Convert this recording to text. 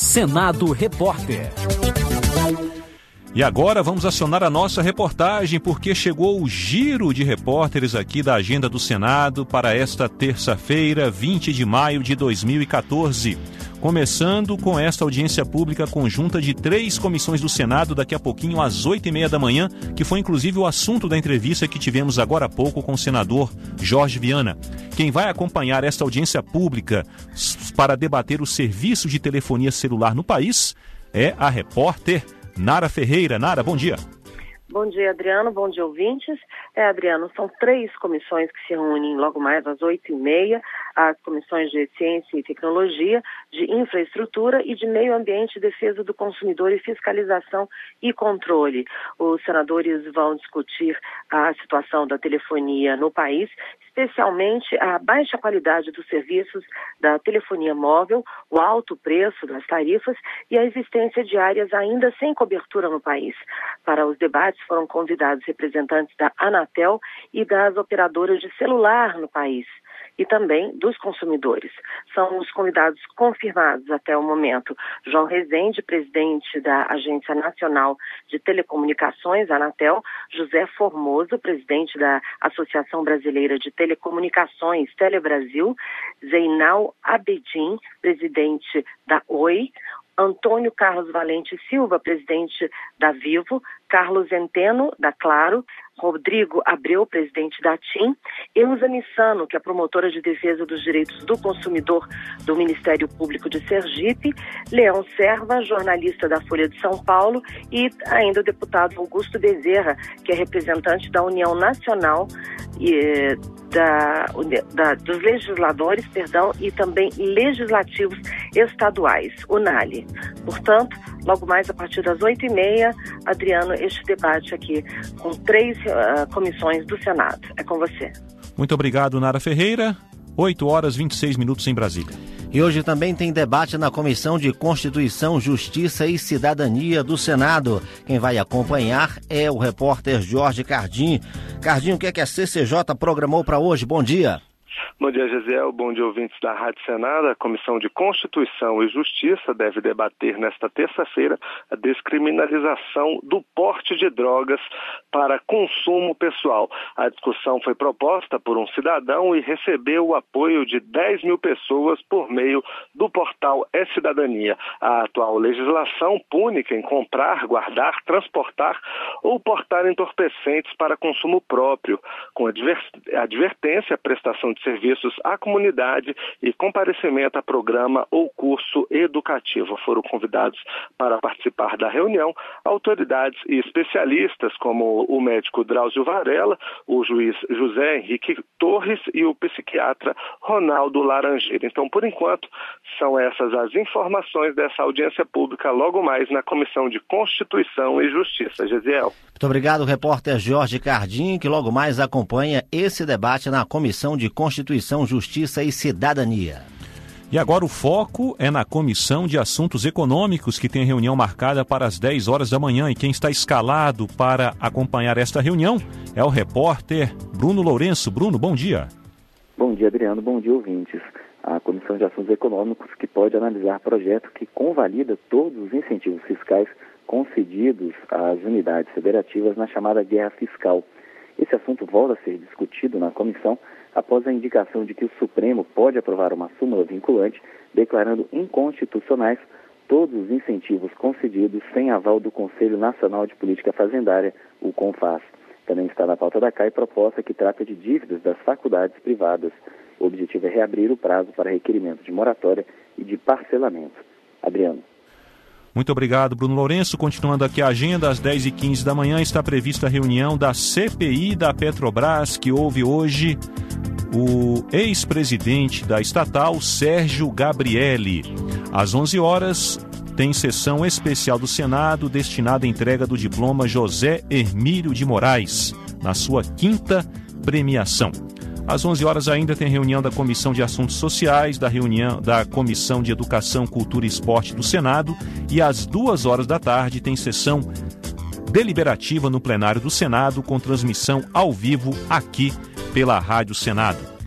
Senado Repórter. E agora vamos acionar a nossa reportagem, porque chegou o giro de repórteres aqui da agenda do Senado para esta terça-feira, 20 de maio de 2014. Começando com esta audiência pública conjunta de 3 comissões do Senado, daqui a pouquinho às 8h30 da manhã, que foi inclusive o assunto da entrevista que tivemos agora há pouco com o senador Jorge Viana. Quem vai acompanhar esta audiência pública para debater o serviço de telefonia celular no país é a repórter Nara Ferreira. Nara, bom dia. Bom dia, Adriano. Bom dia, ouvintes. Adriano, são 3 comissões que se reúnem logo mais às 8h30, as comissões de Ciência e Tecnologia, de Infraestrutura e de Meio Ambiente, Defesa do Consumidor e Fiscalização e Controle. Os senadores vão discutir a situação da telefonia no país, especialmente a baixa qualidade dos serviços da telefonia móvel, o alto preço das tarifas e a existência de áreas ainda sem cobertura no país. Para os debates foram convidados representantes da Anatel e das operadoras de celular no país e também dos consumidores. São os convidados confirmados até o momento: João Rezende, presidente da Agência Nacional de Telecomunicações, Anatel; José Formoso, presidente da Associação Brasileira de Telecomunicações, Telebrasil; Zeinal Abedin, presidente da Oi; Antônio Carlos Valente Silva, presidente da Vivo; Carlos Enteno, da Claro; Rodrigo Abreu, presidente da TIM; Elza Missano, que é promotora de defesa dos direitos do consumidor do Ministério Público de Sergipe; Leão Serva, jornalista da Folha de São Paulo; e ainda o deputado Augusto Bezerra, que é representante da União Nacional dos Legisladores, e também Legislativos Estaduais, UNALE. Portanto, logo mais a partir das 8h30, Adriano, este debate aqui com 3 comissões do Senado. É com você. Muito obrigado, Nara Ferreira. 8h26 em Brasília. E hoje também tem debate na Comissão de Constituição, Justiça e Cidadania do Senado. Quem vai acompanhar é o repórter Jorge Cardim. Cardim, o que é que a CCJ programou para hoje? Bom dia. Bom dia, Gisele. Bom dia, ouvintes da Rádio Senado. A Comissão de Constituição e Justiça deve debater nesta terça-feira a descriminalização do porte de drogas para consumo pessoal. A discussão foi proposta por um cidadão e recebeu o apoio de 10 mil pessoas por meio do portal E-Cidadania. A atual legislação pune quem comprar, guardar, transportar ou portar entorpecentes para consumo próprio, com advertência, prestação de serviços à comunidade e comparecimento a programa ou curso educativo. Foram convidados para participar da reunião autoridades e especialistas como o médico Drauzio Varela, o juiz José Henrique Torres e o psiquiatra Ronaldo Laranjeira. Então, por enquanto, são essas as informações dessa audiência pública logo mais na Comissão de Constituição e Justiça. Gesiel. Muito obrigado, repórter Jorge Cardim, que logo mais acompanha esse debate na Comissão de Constituição, Justiça e Cidadania. E agora o foco é na Comissão de Assuntos Econômicos, que tem reunião marcada para as 10 horas da manhã. E quem está escalado para acompanhar esta reunião é o repórter Bruno Lourenço. Bruno, bom dia. Bom dia, Adriano. Bom dia, ouvintes. A Comissão de Assuntos Econômicos, que pode analisar projeto que convalida todos os incentivos fiscais concedidos às unidades federativas na chamada guerra fiscal. Esse assunto volta a ser discutido na comissão após a indicação de que o Supremo pode aprovar uma súmula vinculante declarando inconstitucionais todos os incentivos concedidos sem aval do Conselho Nacional de Política Fazendária, o CONFAS. Também está na pauta da CAI proposta que trata de dívidas das faculdades privadas. O objetivo é reabrir o prazo para requerimento de moratória e de parcelamento. Adriano. Muito obrigado, Bruno Lourenço. Continuando aqui a agenda, às 10h15 da manhã está prevista a reunião da CPI da Petrobras, que houve hoje o ex-presidente da estatal, Sérgio Gabrielli. Às 11 horas tem sessão especial do Senado destinada à entrega do diploma José Hermílio de Moraes, na sua 5ª premiação. Às 11 horas ainda tem reunião da Comissão de Assuntos Sociais, da reunião da Comissão de Educação, Cultura e Esporte do Senado, e às 2 horas da tarde tem sessão deliberativa no plenário do Senado com transmissão ao vivo aqui pela Rádio Senado.